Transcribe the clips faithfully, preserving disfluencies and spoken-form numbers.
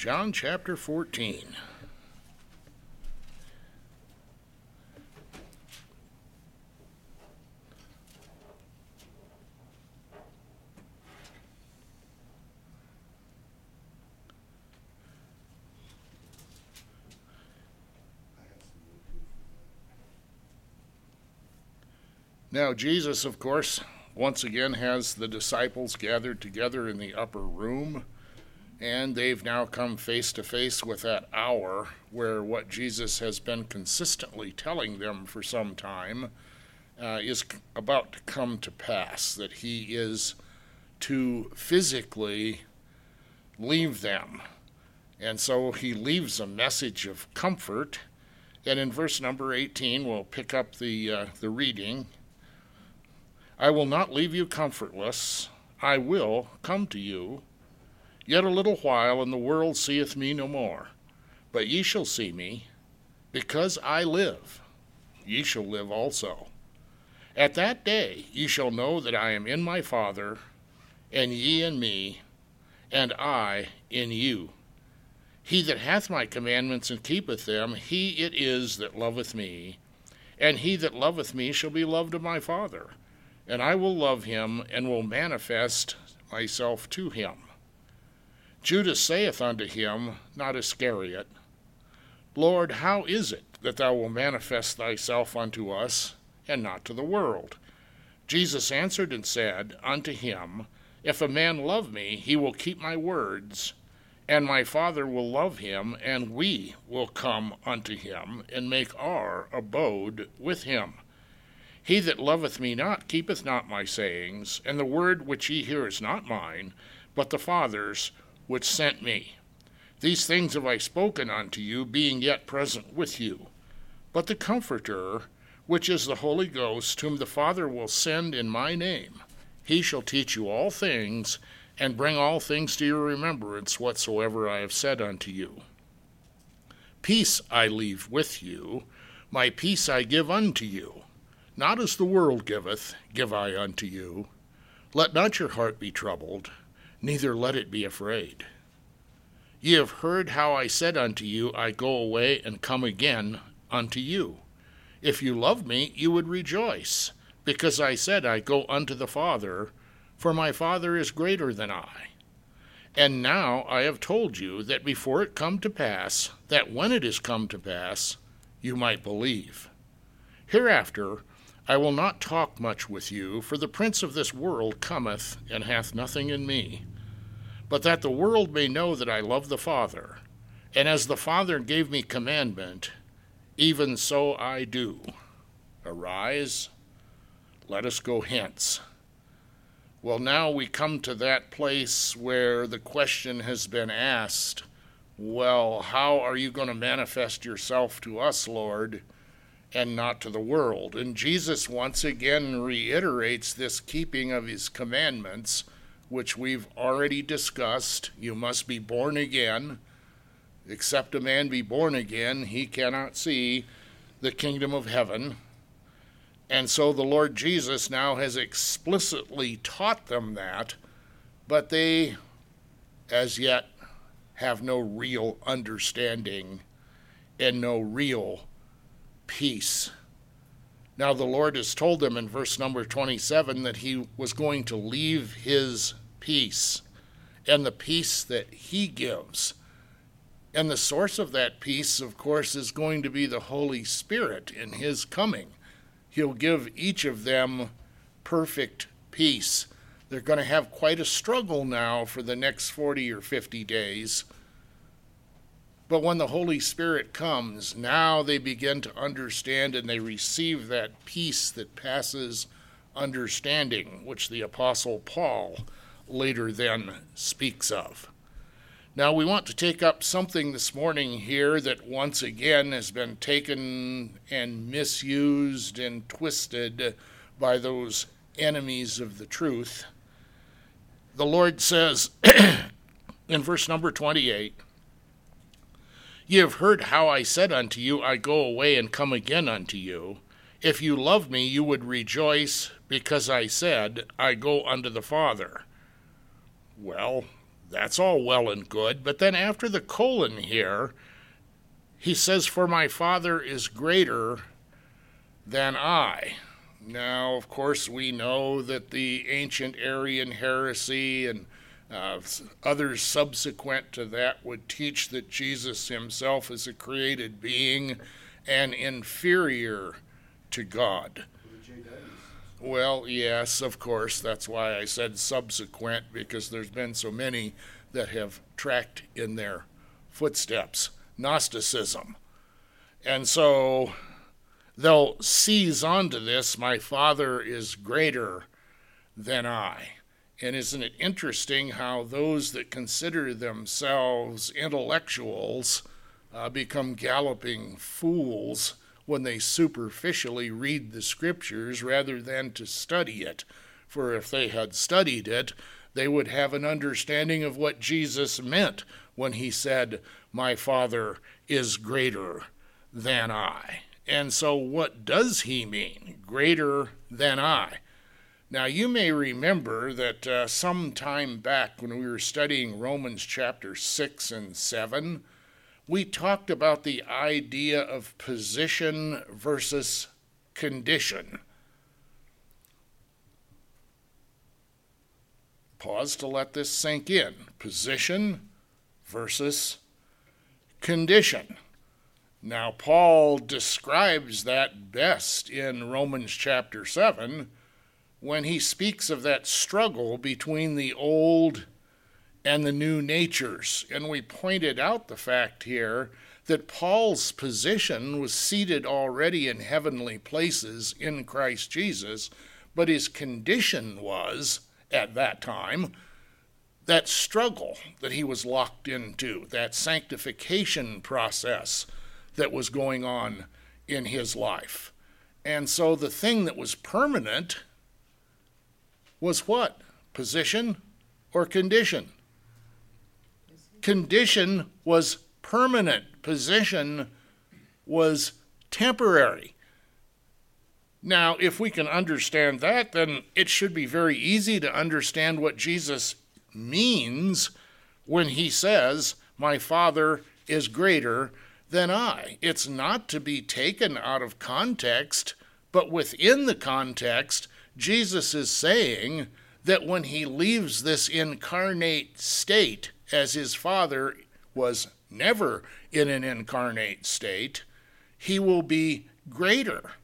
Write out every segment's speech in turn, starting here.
John chapter fourteen. Now, Jesus, of course, once again has the disciples gathered together in the upper room, and they've now come face to face with that hour where what Jesus has been consistently telling them for some time uh, is about to come to pass, that he is to physically leave them. And so he leaves a message of comfort, and in verse number eighteen, we'll pick up the uh, the reading. I will not leave you comfortless. I will come to you. Yet a little while, and the world seeth me no more. But ye shall see me. Because I live, ye shall live also. At that day ye shall know that I am in my Father, and ye in me, and I in you. He that hath my commandments and keepeth them, he it is that loveth me. And he that loveth me shall be loved of my Father. And I will love him, and will manifest myself to him. Judas saith unto him, not Iscariot, Lord, how is it that thou wilt manifest thyself unto us, and not to the world? Jesus answered and said unto him, If a man love me, he will keep my words, and my Father will love him, and we will come unto him, and make our abode with him. He that loveth me not keepeth not my sayings, and the word which ye hear is not mine, but the Father's which sent me. These things have I spoken unto you, being yet present with you. But the Comforter, which is the Holy Ghost, whom the Father will send in my name, he shall teach you all things, and bring all things to your remembrance whatsoever I have said unto you. Peace I leave with you, my peace I give unto you. Not as the world giveth, give I unto you. Let not your heart be troubled, neither let it be afraid. Ye have heard how I said unto you, I go away and come again unto you. If you loved me, you would rejoice, because I said, I go unto the Father, for my Father is greater than I. And now I have told you that before it come to pass, that when it is come to pass, you might believe. Hereafter I will not talk much with you, for the prince of this world cometh, and hath nothing in me. But that the world may know that I love the Father, and as the Father gave me commandment, even so I do. Arise, let us go hence. Well, now we come to that place where the question has been asked, well, how are you going to manifest yourself to us, Lord, and not to the world? And Jesus once again reiterates this keeping of his commandments, which we've already discussed. You must be born again. Except a man be born again, he cannot see the kingdom of heaven. And so the Lord Jesus now has explicitly taught them that, but they as yet have no real understanding and no real peace. Now the Lord has told them in verse number twenty-seven that he was going to leave his peace, and the peace that he gives. And the source of that peace, of course, is going to be the Holy Spirit in his coming. He'll give each of them perfect peace. They're going to have quite a struggle now for the next forty or fifty days. But when the Holy Spirit comes, now they begin to understand, and they receive that peace that passes understanding, which the Apostle Paul later then speaks of. Now we want to take up something this morning here that once again has been taken and misused and twisted by those enemies of the truth. The Lord says in verse number twenty-eight, Ye have heard how I said unto you, I go away and come again unto you. If you loved me, you would rejoice, because I said, I go unto the Father. Well, That's all well and good. But then after the colon here, he says, for my Father is greater than I. Now, of course, we know that the ancient Arian heresy and uh, others subsequent to that would teach that Jesus himself is a created being and inferior to God. Well, yes, of course. That's why I said subsequent, because there's been so many that have tracked in their footsteps. Gnosticism. And so they'll seize onto this, my Father is greater than I. And isn't it interesting how those that consider themselves intellectuals uh, become galloping fools when they superficially read the scriptures rather than to study it? For if they had studied it, they would have an understanding of what Jesus meant when he said, my Father is greater than I. And so what does he mean, greater than I? Now, you may remember that uh, some time back when we were studying Romans chapter six and seven, we talked about the idea of position versus condition. Pause to let this sink in. Position versus condition. Now, Paul describes that best in Romans chapter seven when he speaks of that struggle between the old and the new natures. And we pointed out the fact here that Paul's position was seated already in heavenly places in Christ Jesus, but his condition was, at that time, that struggle that he was locked into, that sanctification process that was going on in his life. And so the thing that was permanent was what? Position or condition? Condition was permanent. Position was temporary. Now, if we can understand that, then it should be very easy to understand what Jesus means when he says, my Father is greater than I. It's not to be taken out of context, but within the context, Jesus is saying that when he leaves this incarnate state, as his Father was never in an incarnate state, he will be greater.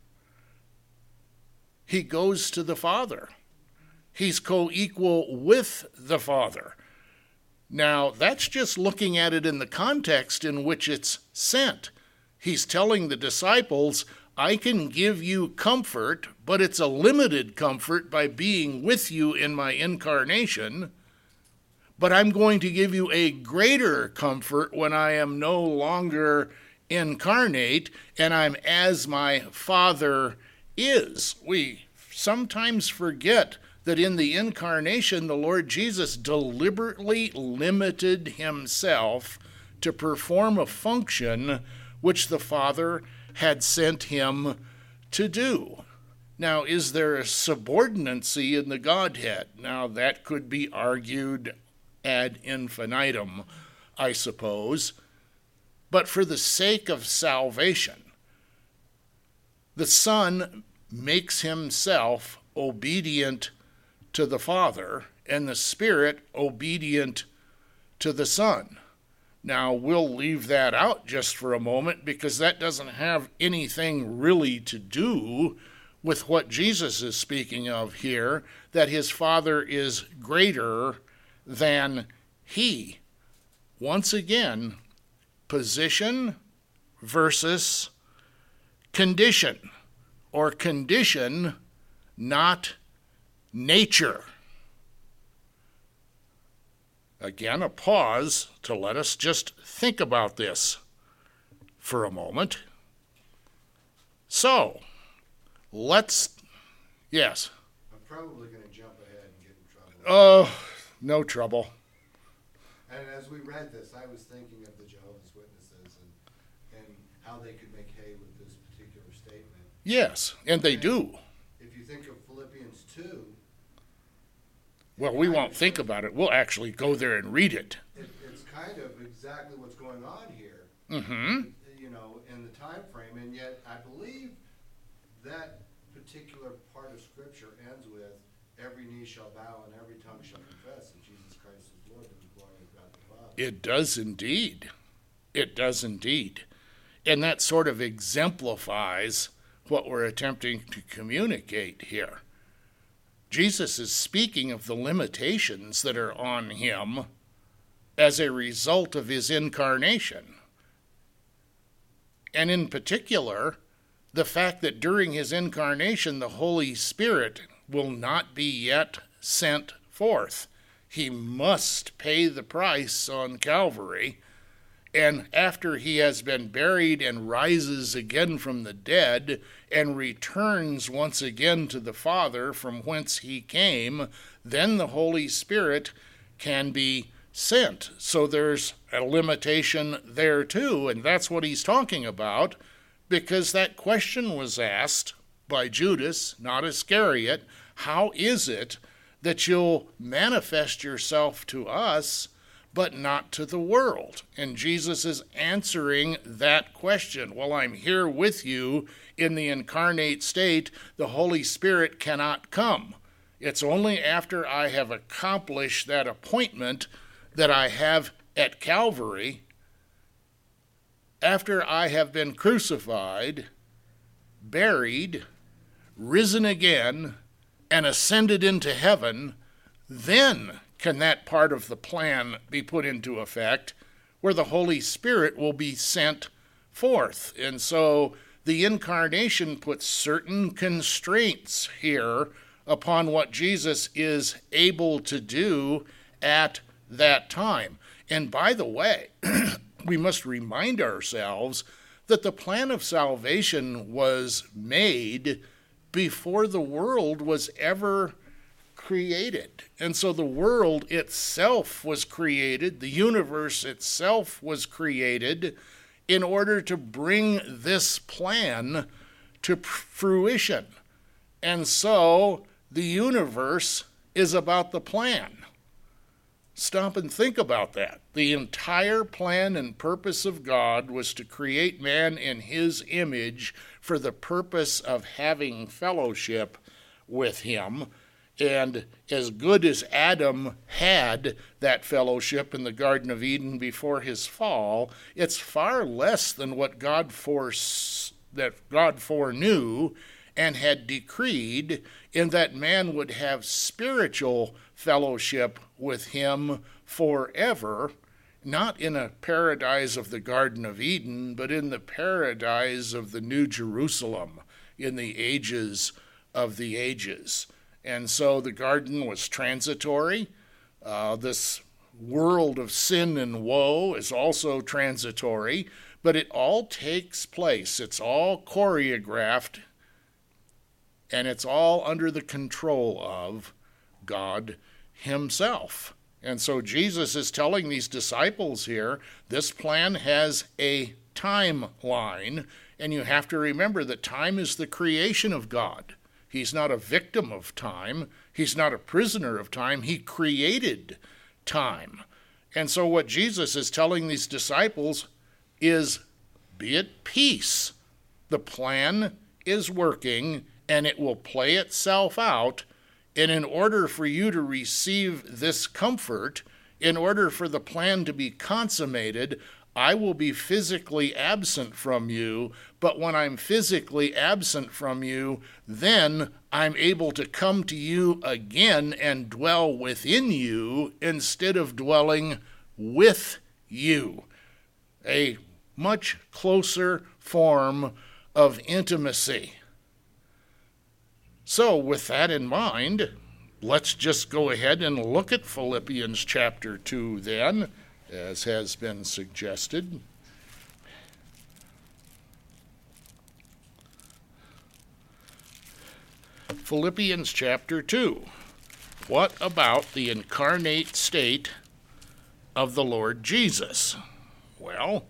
He goes to the Father. He's co-equal with the Father. Now, that's just looking at it in the context in which it's sent. He's telling the disciples, I can give you comfort, but it's a limited comfort by being with you in my incarnation. But I'm going to give you a greater comfort when I am no longer incarnate and I'm as my Father is. We sometimes forget that in the incarnation, the Lord Jesus deliberately limited himself to perform a function which the Father had sent him to do. Now, is there a subordinacy in the Godhead? Now, that could be argued ad infinitum, I suppose. But for the sake of salvation, the Son makes himself obedient to the Father, and the Spirit obedient to the Son. Now, we'll leave that out just for a moment because that doesn't have anything really to do with what Jesus is speaking of here, that his Father is greater than he. Once again, position versus condition, or condition, not nature. Again, a pause to let us just think about this for a moment. So, let's, yes. I'm probably going to jump ahead and get in trouble. Oh, no trouble. And as we read this, I was thinking of the Jehovah's Witnesses and, and how they could make hay with this particular statement. Yes, and they and do. If you think of Philippians two, Well, we won't think about it. We'll actually go there and read it. It, it's kind of exactly what's going on here. Mm-hmm. You know, in the time frame, and yet I believe that particular part of Scripture ends with every knee shall bow and every tongue shall confess that Jesus Christ is Lord to the glory of God the Father. It does indeed. It does indeed. And that sort of exemplifies what we're attempting to communicate here. Jesus is speaking of the limitations that are on him as a result of his incarnation. And in particular, the fact that during his incarnation, the Holy Spirit will not be yet sent forth. He must pay the price on Calvary. And after he has been buried and rises again from the dead and returns once again to the Father from whence he came, then the Holy Spirit can be sent. So there's a limitation there too, and that's what he's talking about, because that question was asked by Judas, not Iscariot, how is it that you'll manifest yourself to us but not to the world? And Jesus is answering that question. While I'm here with you in the incarnate state, the Holy Spirit cannot come. It's only after I have accomplished that appointment that I have at Calvary, after I have been crucified, buried, risen again, and ascended into heaven, then can that part of the plan be put into effect where the Holy Spirit will be sent forth. And so the incarnation puts certain constraints here upon what Jesus is able to do at that time. And by the way, we must remind ourselves that the plan of salvation was made before the world was ever created. And so the world itself was created, the universe itself was created in order to bring this plan to fruition. And so the universe is about the plan. Stop and think about that. The entire plan and purpose of God was to create man in his image for the purpose of having fellowship with him. And as good as Adam had that fellowship in the Garden of Eden before his fall, it's far less than what God fores- that God foreknew and had decreed, in that man would have spiritual fellowship with him forever, not in a paradise of the Garden of Eden, but in the paradise of the New Jerusalem in the ages of the ages. And so the garden was transitory. Uh, this world of sin and woe is also transitory, but it all takes place. It's all choreographed, and it's all under the control of God himself. And so Jesus is telling these disciples here, this plan has a timeline, and you have to remember that time is the creation of God. He's not a victim of time. He's not a prisoner of time. He created time. And so what Jesus is telling these disciples is, be at peace. The plan is working, and it will play itself out. And in order for you to receive this comfort, in order for the plan to be consummated, I will be physically absent from you, but when I'm physically absent from you, then I'm able to come to you again and dwell within you instead of dwelling with you. A much closer form of intimacy. So with that in mind, let's just go ahead and look at Philippians chapter two then, as has been suggested. Philippians chapter two. What about the incarnate state of the Lord Jesus? Well,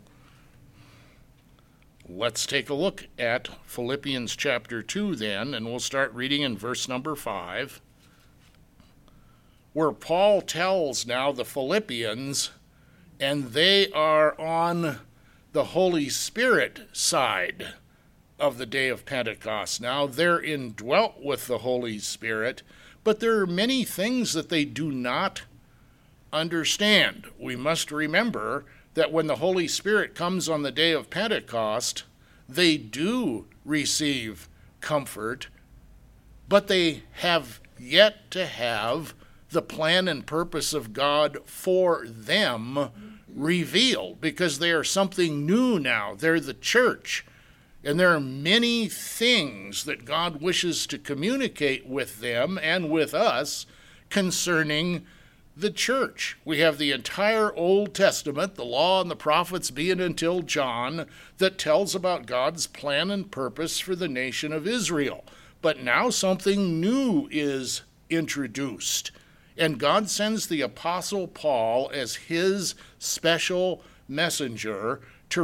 let's take a look at Philippians chapter two then, and we'll start reading in verse number five, where Paul tells now the Philippians, and they are on the Holy Spirit side of the day of Pentecost. Now they're indwelt with the Holy Spirit, but there are many things that they do not understand. We must remember that when the Holy Spirit comes on the day of Pentecost, they do receive comfort, but they have yet to have the plan and purpose of God for them revealed, because they are something new now. They're the church. And there are many things that God wishes to communicate with them and with us concerning the church. We have the entire Old Testament, the law and the prophets being until John, that tells about God's plan and purpose for the nation of Israel. But now something new is introduced. And God sends the Apostle Paul as his special messenger to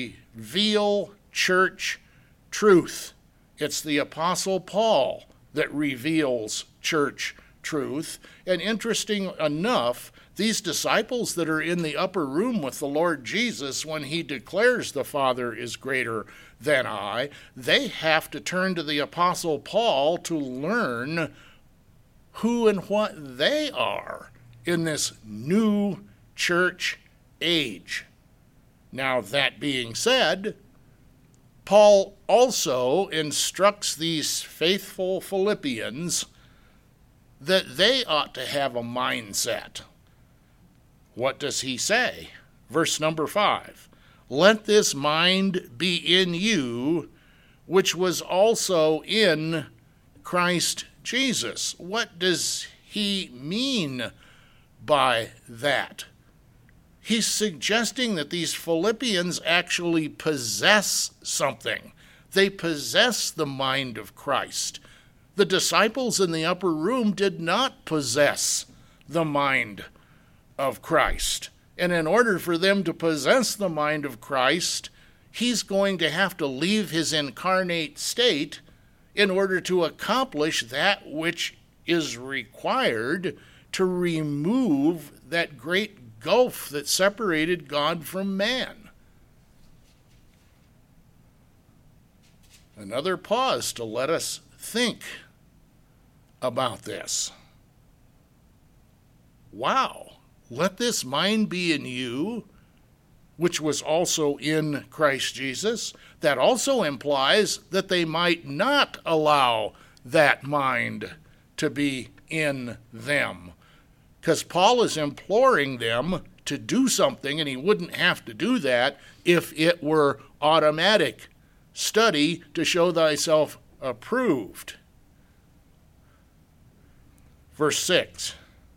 reveal church truth. It's the Apostle Paul that reveals church truth. And interesting enough, these disciples that are in the upper room with the Lord Jesus when he declares the Father is greater than I, they have to turn to the Apostle Paul to learn who and what they are in this new church age. Now, that being said, Paul also instructs these faithful Philippians that they ought to have a mindset. What does he say? Verse number five, let this mind be in you, which was also in Christ Jesus. What does he mean by that? He's suggesting that these Philippians actually possess something. They possess the mind of Christ. The disciples in the upper room did not possess the mind of Christ. And in order for them to possess the mind of Christ, he's going to have to leave his incarnate state in order to accomplish that which is required to remove that great gulf that separated God from man. Another pause to let us think about this. Wow, let this mind be in you, which was also in Christ Jesus. That also implies that they might not allow that mind to be in them. Because Paul is imploring them to do something, and he wouldn't have to do that if it were automatic. Study to show thyself approved. Verse six.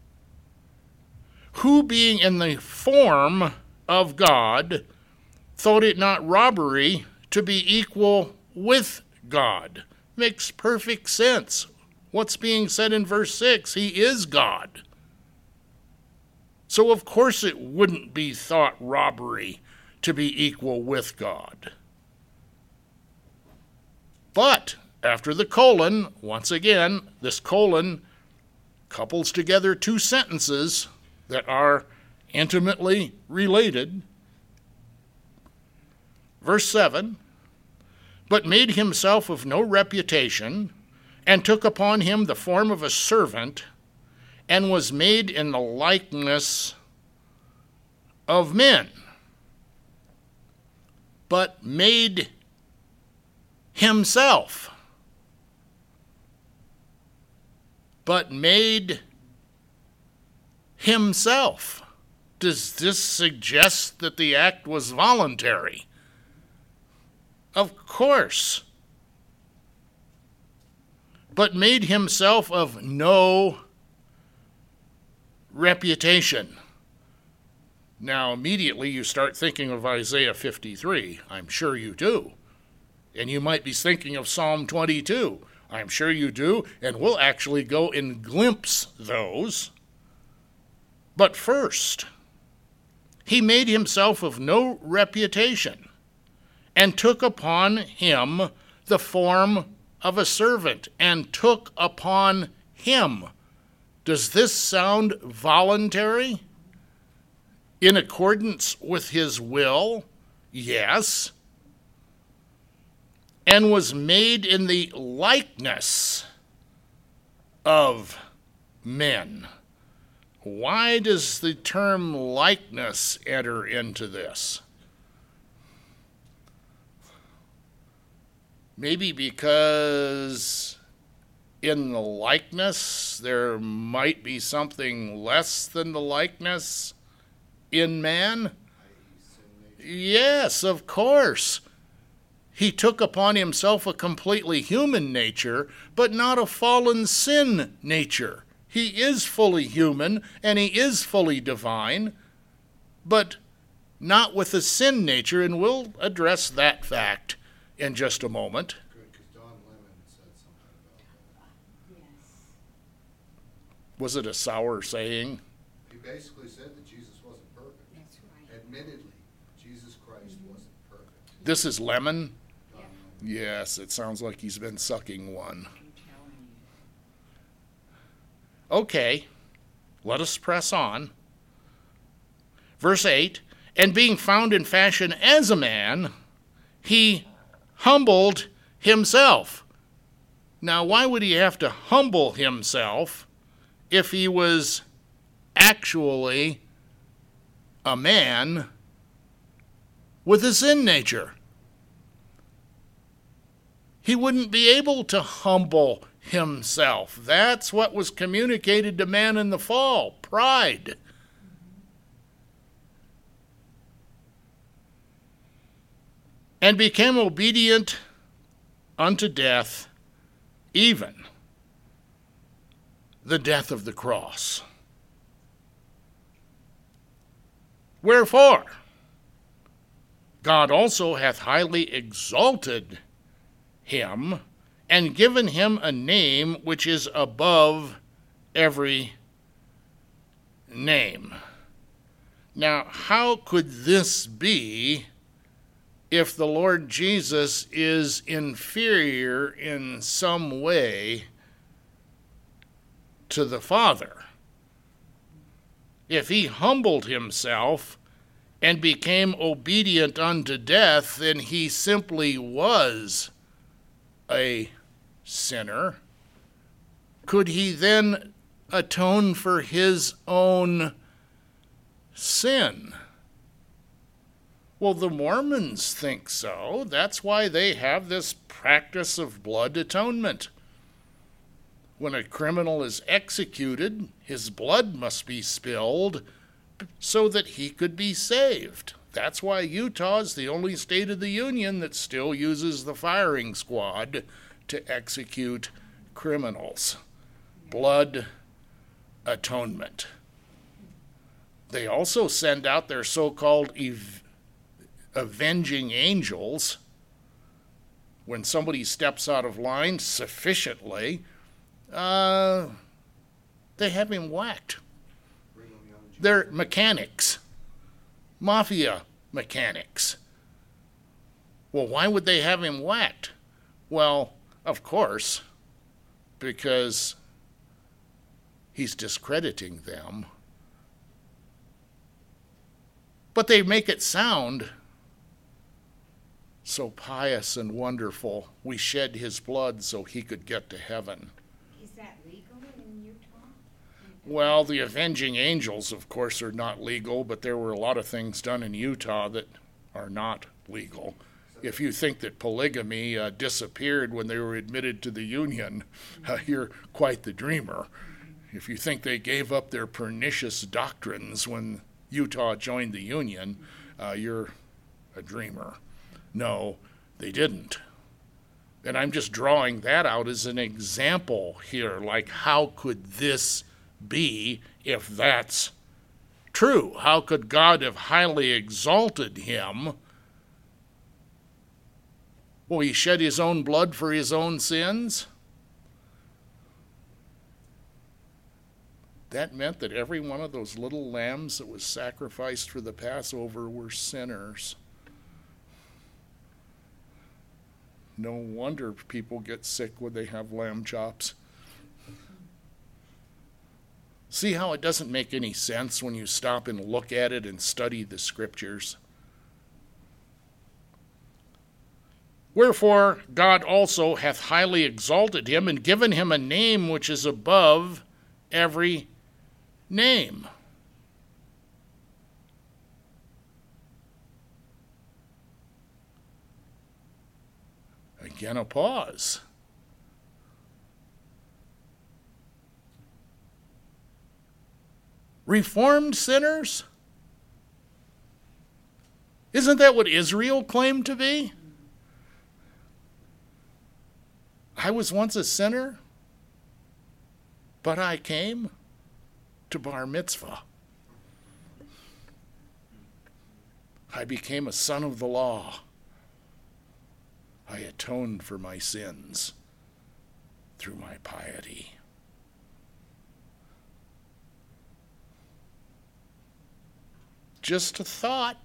Who being in the form of God, thought it not robbery to be equal with God. Makes perfect sense. What's being said in verse six? He is God. So of course it wouldn't be thought robbery to be equal with God. But after the colon, once again, this colon couples together two sentences that are intimately related. Verse seven, but made himself of no reputation, and took upon him the form of a servant, and was made in the likeness of men. But made himself. But made himself. Does this suggest that the act was voluntary? Of course. But made himself of no reputation. Now, immediately you start thinking of Isaiah fifty-three. I'm sure you do. And you might be thinking of Psalm twenty-two. I'm sure you do. And we'll actually go and glimpse those. But first, he made himself of no reputation, and took upon him the form of a servant, and took upon him Does this sound voluntary? In accordance with his will? Yes. And was made in the likeness of men. Why does the term likeness enter into this? Maybe because in the likeness there might be something less than the likeness in man? Yes, of course. He took upon himself a completely human nature, but not a fallen sin nature. He is fully human, and he is fully divine, but not with a sin nature, and we'll address that fact in just a moment. Good, because Don Lemon said something about that. Yes. Was it a sour saying? He basically said that Jesus wasn't perfect. That's right. Admittedly, Jesus Christ wasn't perfect. This is Lemon? Don Lemon. Yes, it sounds like he's been sucking one. I'm telling you. Okay, let us press on. Verse eight, and being found in fashion as a man, he humbled himself. Now, why would he have to humble himself if he was actually a man with a sin nature? He wouldn't be able to humble himself. That's what was communicated to man in the fall, pride. And became obedient unto death, even the death of the cross. Wherefore, God also hath highly exalted him, and given him a name which is above every name. Now, how could this be if the Lord Jesus is inferior in some way to the Father? If he humbled himself and became obedient unto death, then he simply was a sinner. Could he then atone for his own sin? Well, the Mormons think so. That's why they have this practice of blood atonement. When a criminal is executed, his blood must be spilled so that he could be saved. That's why Utah is the only state of the Union that still uses the firing squad to execute criminals. Blood atonement. They also send out their so-called ev- avenging angels. When somebody steps out of line sufficiently, uh, they have him whacked. Brigham Young Junior They're mechanics. Mafia mechanics. Well, why would they have him whacked? Well, of course, because he's discrediting them. But they make it sound so pious and wonderful. We shed his blood so he could get to heaven. Is that legal in Utah? Well, the avenging angels, of course, are not legal, but there were a lot of things done in Utah that are not legal. If you think that polygamy uh, disappeared when they were admitted to the Union, uh, you're quite the dreamer. If you think they gave up their pernicious doctrines when Utah joined the Union, uh, you're a dreamer. No, they didn't. And I'm just drawing that out as an example here, like how could this be if that's true? How could God have highly exalted him? Well, he shed his own blood for his own sins. That meant that every one of those little lambs that was sacrificed for the Passover were sinners. No wonder people get sick when they have lamb chops. See how it doesn't make any sense when you stop and look at it and study the scriptures? Wherefore God also hath highly exalted him and given him a name which is above every name. Again, a pause. Reformed sinners? Isn't that what Israel claimed to be? I was once a sinner, but I came to bar mitzvah. I became a son of the law. I atoned for my sins through my piety. Just a thought.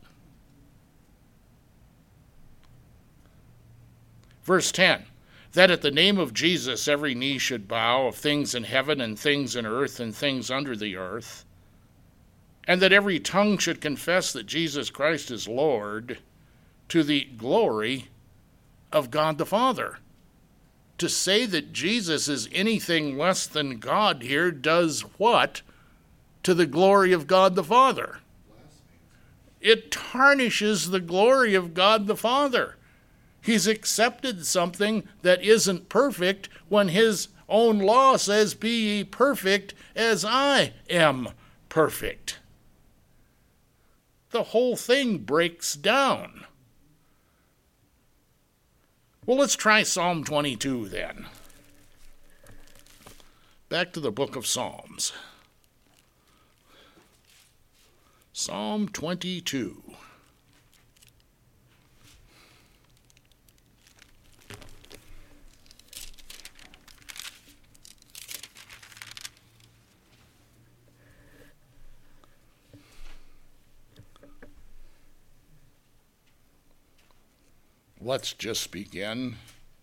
Verse ten, that at the name of Jesus every knee should bow, of things in heaven and things in earth and things under the earth, and that every tongue should confess that Jesus Christ is Lord, to the glory of God the Father. To say that Jesus is anything less than God here does what to the glory of God the Father? It tarnishes the glory of God the Father. He's accepted something that isn't perfect when his own law says, be ye perfect as I am perfect. The whole thing breaks down. Well, let's try Psalm twenty-two then. Back to the book of Psalms. Psalm twenty-two. Let's just begin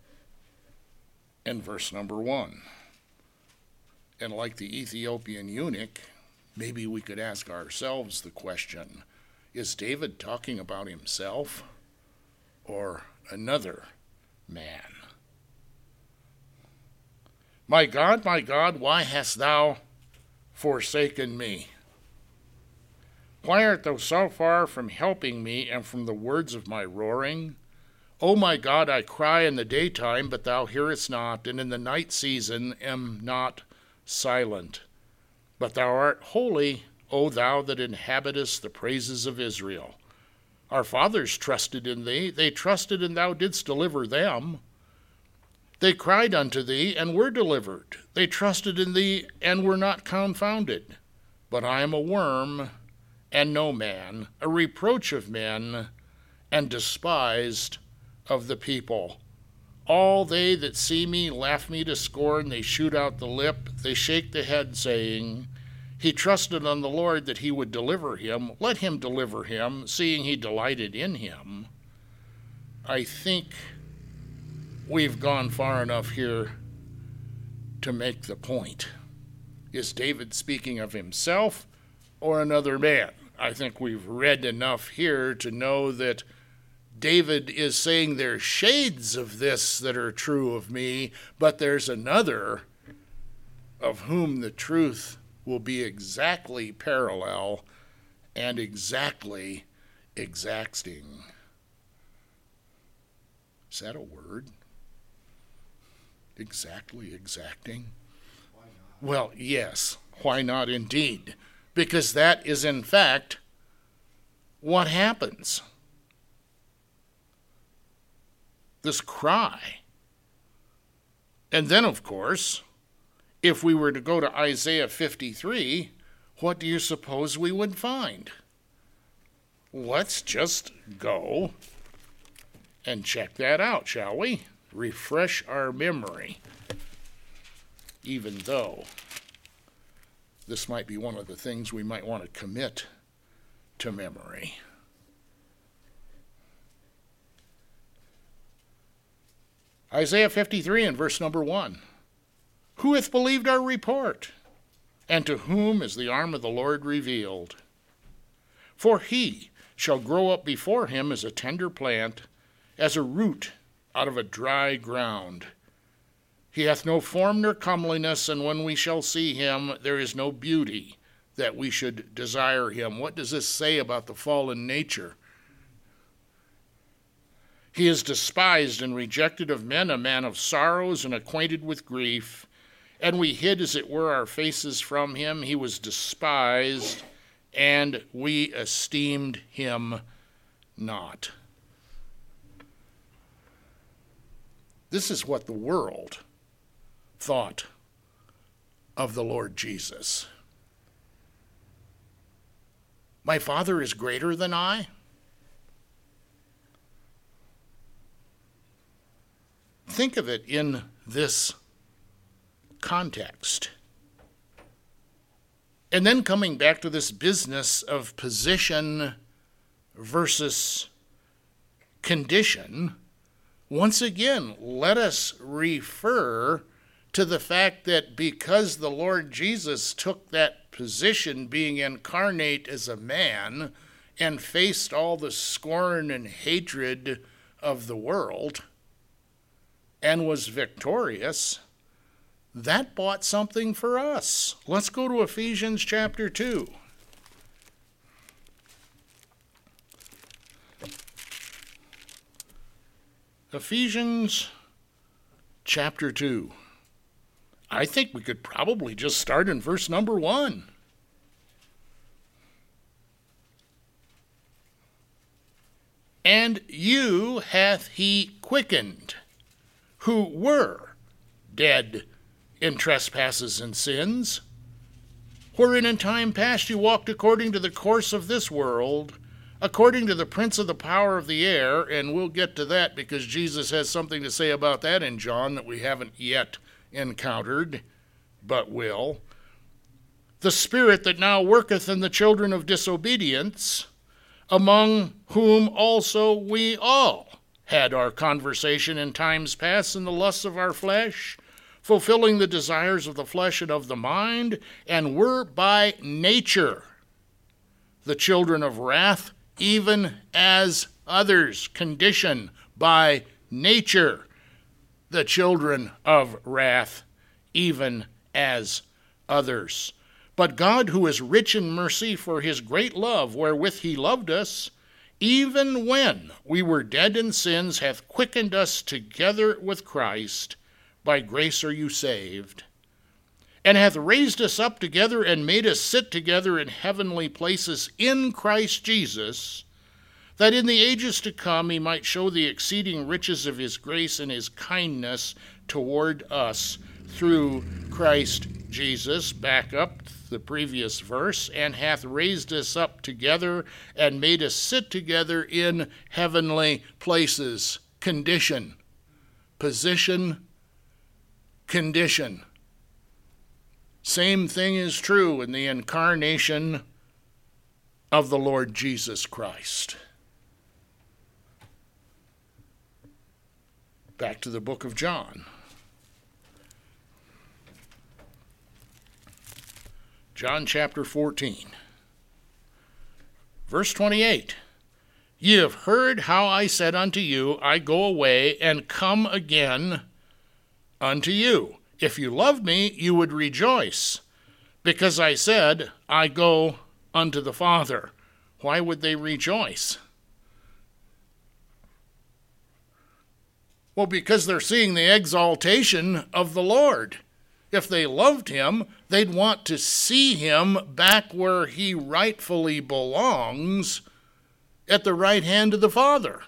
in verse number one. And like the Ethiopian eunuch, maybe we could ask ourselves the question, is David talking about himself or another man? My God, my God, why hast thou forsaken me? Why art thou so far from helping me and from the words of my roaring? O my God, I cry in the daytime, but thou hearest not, and in the night season am not silent. But thou art holy, O thou that inhabitest the praises of Israel. Our fathers trusted in thee, they trusted and thou didst deliver them. They cried unto thee, and were delivered. They trusted in thee, and were not confounded. But I am a worm, and no man, a reproach of men, and despised of the people. All they that see me laugh me to scorn. They shoot out the lip, they shake the head, saying, he trusted on the Lord that he would deliver him. Let him deliver him, seeing he delighted in him. I think we've gone far enough here to make the point. Is David speaking of himself or another man? I think we've read enough here to know that David is saying there's shades of this that are true of me, but there's another of whom the truth will be exactly parallel and exactly exacting. Is that a word? Exactly exacting? Why not? Well, yes. Why not indeed? Because that is in fact what happens. This cry. And then, of course, if we were to go to Isaiah fifty-three, what do you suppose we would find? Let's just go and check that out, shall we? Refresh our memory, even though this might be one of the things we might want to commit to memory. Isaiah fifty-three and verse number one. Who hath believed our report? and to whom is the arm of the Lord revealed? For he shall grow up before him as a tender plant, as a root out of a dry ground. He hath no form nor comeliness, and when we shall see him, there is no beauty that we should desire him. What does this say about the fallen nature? He is despised and rejected of men, a man of sorrows and acquainted with grief. And we hid, as it were, our faces from him. He was despised, and we esteemed him not. This is what the world thought of the Lord Jesus. My Father is greater than I? Think of it in this context. And then coming back to this business of position versus condition, once again, let us refer to the fact that because the Lord Jesus took that position, being incarnate as a man, and faced all the scorn and hatred of the world, and was victorious, that bought something for us. Let's go to Ephesians chapter two. Ephesians chapter two. I think we could probably just start in verse number one. And you hath he quickened, who were dead in trespasses and sins, wherein in time past you walked according to the course of this world, according to the prince of the power of the air, and we'll get to that because Jesus has something to say about that in John that we haven't yet encountered, but will. The spirit that now worketh in the children of disobedience, among whom also we all had our conversation in times past in the lusts of our flesh, fulfilling the desires of the flesh and of the mind, and were by nature the children of wrath, even as others. Condition, by nature the children of wrath, even as others. But God, who is rich in mercy, for his great love wherewith he loved us, even when we were dead in sins, hath quickened us together with Christ. By grace are you saved, and hath raised us up together and made us sit together in heavenly places in Christ Jesus, that in the ages to come he might show the exceeding riches of his grace and his kindness toward us through Christ Jesus. Back up the previous verse, and hath raised us up together and made us sit together in heavenly places. Condition, position, condition. Same thing is true in the incarnation of the Lord Jesus Christ. Back to the book of John. John chapter fourteen, verse twenty-eight. Ye have heard how I said unto you, I go away and come again unto you. If you loved me, you would rejoice, because I said, I go unto the Father. Why would they rejoice? Well, because they're seeing the exaltation of the Lord. If they loved him, they'd want to see him back where he rightfully belongs, at the right hand of the Father.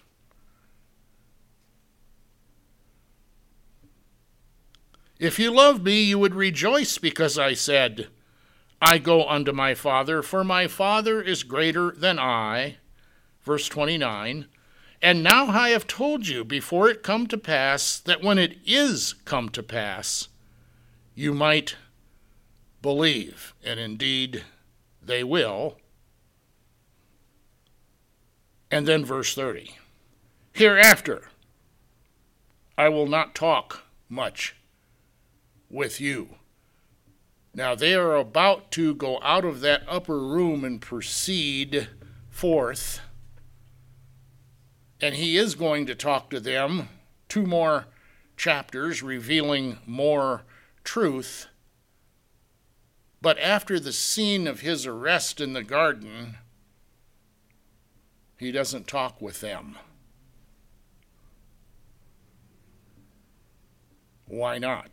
If you loved me, you would rejoice because I said, I go unto my Father, for my Father is greater than I. Verse twenty-nine. And now I have told you before it come to pass, that when it is come to pass, you might believe. And indeed, they will. And then verse thirty. Hereafter, I will not talk much with you, Now they are about to go out of that upper room and proceed forth. And he is going to talk to them two more chapters, revealing more truth. But after the scene of his arrest in the garden, he doesn't talk with them. Why not?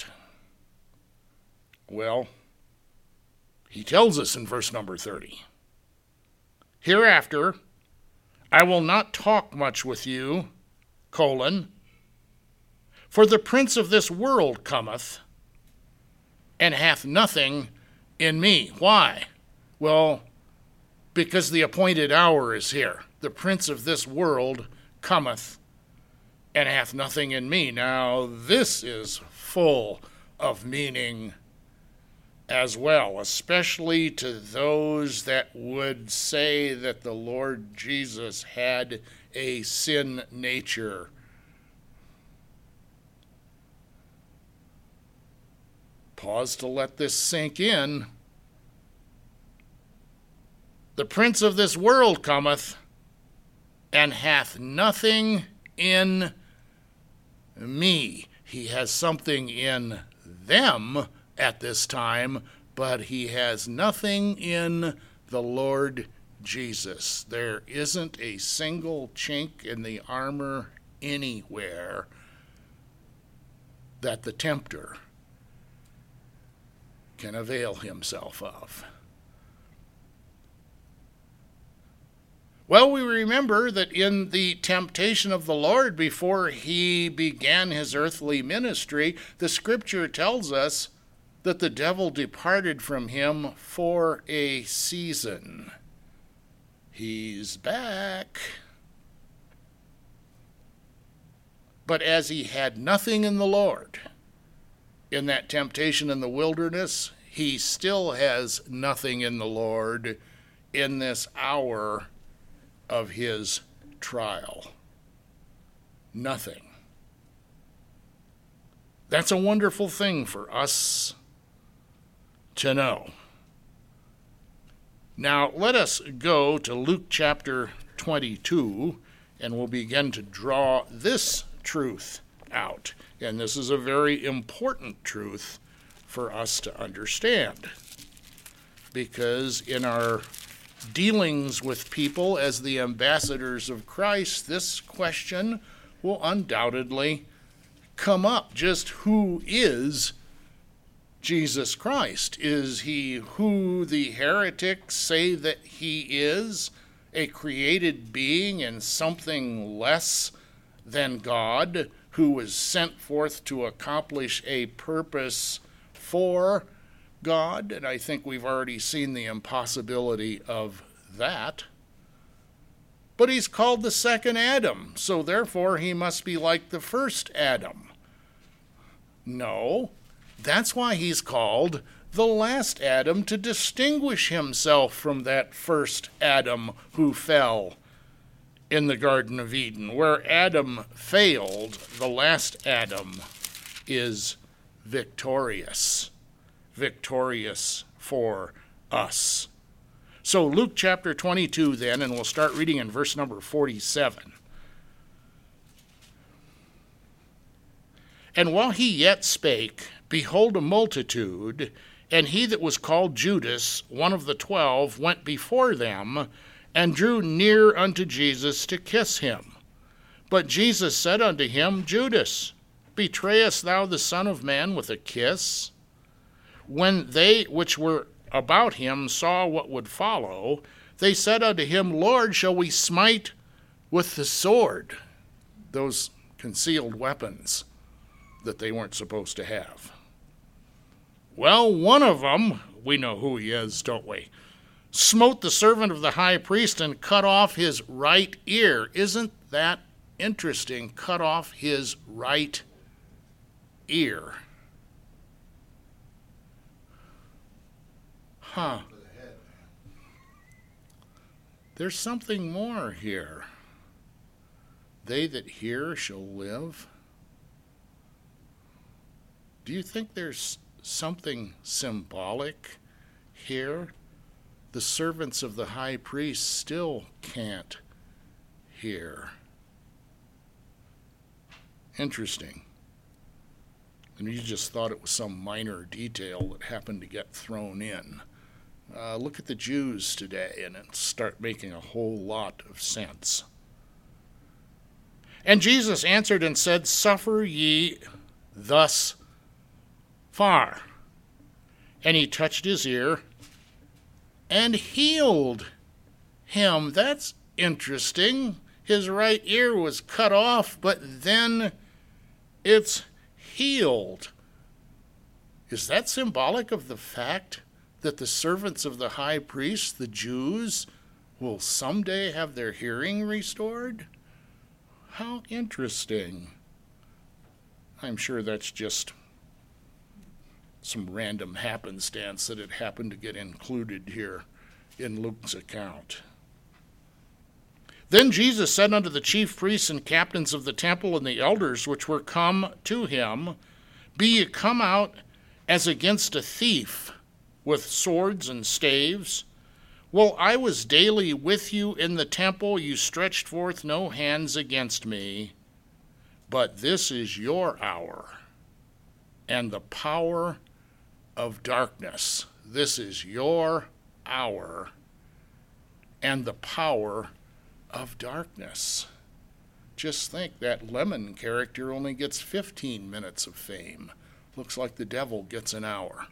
Well, he tells us in verse number thirty, hereafter I will not talk much with you, colon, for the prince of this world cometh, and hath nothing in me. Why? Well, because the appointed hour is here. The prince of this world cometh, and hath nothing in me. Now, this is full of meaning as well, especially to those that would say that the Lord Jesus had a sin nature. Pause to let this sink in. The prince of this world cometh, and hath nothing in me. He has something in them at this time, but he has nothing in the Lord Jesus. There isn't a single chink in the armor anywhere that the tempter can avail himself of. Well, we remember that in the temptation of the Lord before he began his earthly ministry, the scripture tells us that the devil departed from him for a season. He's back. But as he had nothing in the Lord in that temptation in the wilderness, he still has nothing in the Lord in this hour of his trial. Nothing. That's a wonderful thing for us to know. Now, let us go to Luke chapter twenty-two, and we'll begin to draw this truth out. And this is a very important truth for us to understand, because in our dealings with people as the ambassadors of Christ, this question will undoubtedly come up. Just who is Jesus Christ? Is he who the heretics say that he is, a created being and something less than God, who was sent forth to accomplish a purpose for God? And I think we've already seen the impossibility of that. But he's called the second Adam, so therefore he must be like the first Adam. No, that's why he's called the last Adam, to distinguish himself from that first Adam who fell in the Garden of Eden. Where Adam failed, the last Adam is victorious. Victorious for us. So Luke chapter twenty-two then, and we'll start reading in verse number forty-seven. And while he yet spake, behold, a multitude, and he that was called Judas, one of the twelve, went before them, and drew near unto Jesus to kiss him. But Jesus said unto him, Judas, betrayest thou the Son of Man with a kiss? When they which were about him saw what would follow, they said unto him, Lord, shall we smite with the sword? Those concealed weapons that they weren't supposed to have. Well, one of them, we know who he is, don't we? Smote the servant of the high priest and cut off his right ear. Isn't that interesting? Cut off his right ear. Huh. There's something more here. They that hear shall live. Do you think there's something symbolic here? The servants of the high priest still can't hear. Interesting. And you just thought it was some minor detail that happened to get thrown in. Uh, look at the Jews today, and it start making a whole lot of sense. And Jesus answered and said, Suffer ye thus far. And he touched his ear and healed him. That's interesting. His right ear was cut off, but then it's healed. Is that symbolic of the fact that the servants of the high priest, the Jews, will someday have their hearing restored? How interesting. I'm sure that's just some random happenstance that it happened to get included here in Luke's account. Then Jesus said unto the chief priests and captains of the temple and the elders which were come to him, Be ye come out as against a thief, with swords and staves? While I was daily with you in the temple, you stretched forth no hands against me. But this is your hour, and the power of darkness. This is your hour, and the power of darkness. Just think, that Lemon character only gets fifteen minutes of fame. Looks like the devil gets an hour.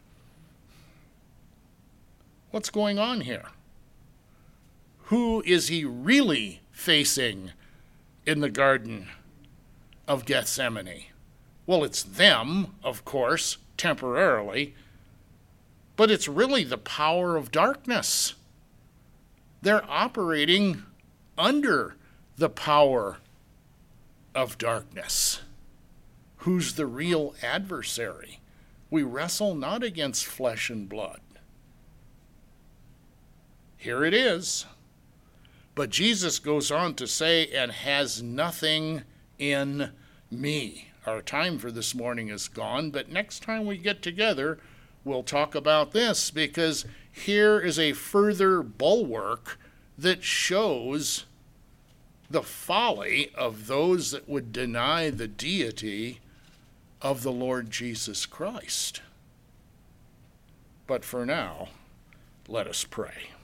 What's going on here? Who is he really facing in the Garden of Gethsemane? Well, it's them, of course, temporarily, but it's really the power of darkness. They're operating under the power of darkness. Who's the real adversary? We wrestle not against flesh and blood. Here it is. But Jesus goes on to say, and has nothing in me. Our time for this morning is gone, but next time we get together, we'll talk about this, because here is a further bulwark that shows the folly of those that would deny the deity of the Lord Jesus Christ. But for now, let us pray.